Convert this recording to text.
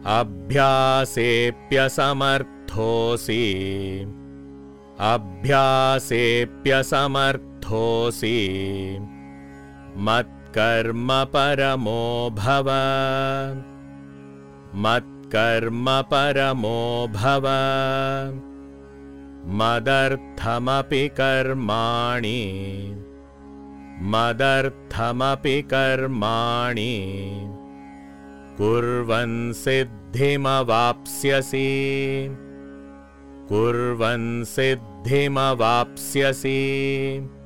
अभ्यासेऽप्यसमर्थोऽसि अभ्यासेऽप्यसमर्थोऽसि मत्कर्म परमो भव मत्कर्म परमो भव मदर्थमपि कर्माणि मदर्थमपि कर्माणि कुर्वन् सिद्धिमवाप्स्यसि कुर्वन् सिद्धिमवाप्स्यसि।